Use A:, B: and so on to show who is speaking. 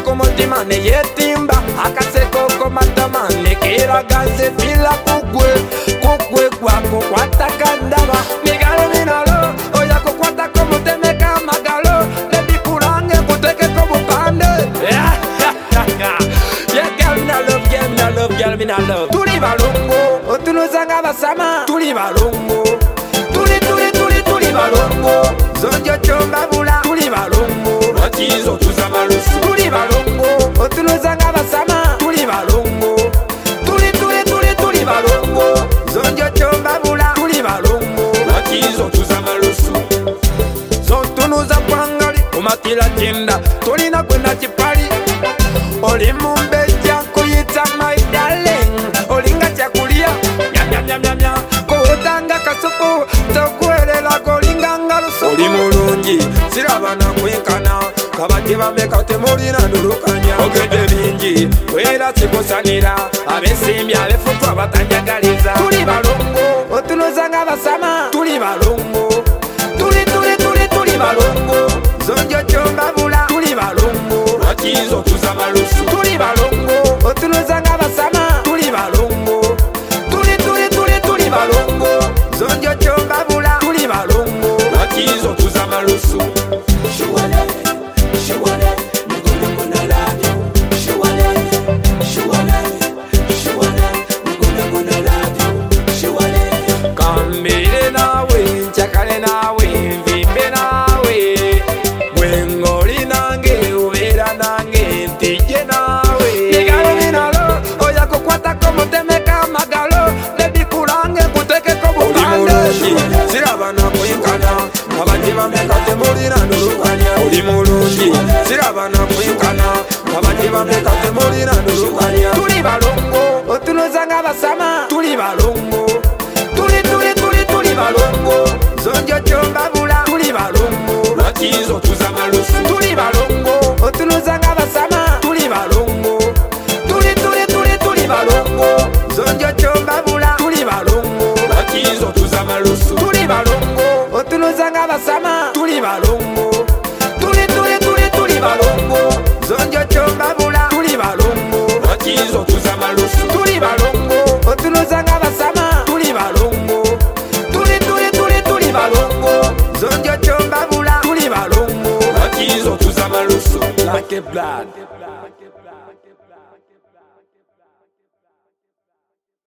A: ku mutima ne yetimba akaseko ko matama ne kiragaze fila kugwe kwako kwatakandaba migalo minalo oya kukwata ko mutemeka magalo baby kurange kuteke ko bupande yeah girl me love girl me love tuli balongo otunuzanga basama tuli balongo tuli balongo zonjo chomba bula tuli balongo bakizo tuzamalusu tuli balongo otunuzanga basama tuli balongo tuli balongo zonjo chomba bula tuli balongo bakizo tuzamalusu zontunuza kwangali kumatila kinda tulina kwenda chipali oli mumbeja kuyita my darling olinga chakulia nyamnyamnyamnya kuhutanga kasuku tokuelela kolinga ngalusu oli mulungi sirabana kwenkana kabati bameka temulina ndulukanya ogende bingi wera sikusanira abesimbi abefutwa batanyagaliza tuli balongo otunuzanga basama tuli balongo tuli balongo zonjo chomba bula tuli balongo bakizo tuzamalusu tuli balongo otunuzanga basama tuli balongo tuli balongo zonjo chomba bula tuli balongo bakizo tuzamalusu kambire nawe nchakale nawe mvimbe nawe mwengoli nange ubera nange ntije nawe migalo minalo oya kukwata ko mutemeka magalo baby kurange kuteke ko bupande sirabana kwenkana abandi bameka temulina ndulukanya oli mulungi sirabana kwenkana abandi bameka temulina ndulukanya tuli balongo otunuzanga basama tuli balongo tuli balongo zonjo chomba bula tuli balongo bakizo tuzamalusu tuli balongo otunuzanga basama tuli balongo tuli balongo zonjo chomba bula tuli balongo bakizo tuzamalusu tuli balongo otunuzanga basama tuli balongo tuli balongo zonjo chomba bula tuli balongo bakizo tuzamalusu tuli balongo otunuzanga basama tuli balongo tuli balongo zonjo chomba bula tuli balongo bakizo tuzamalusu like a blood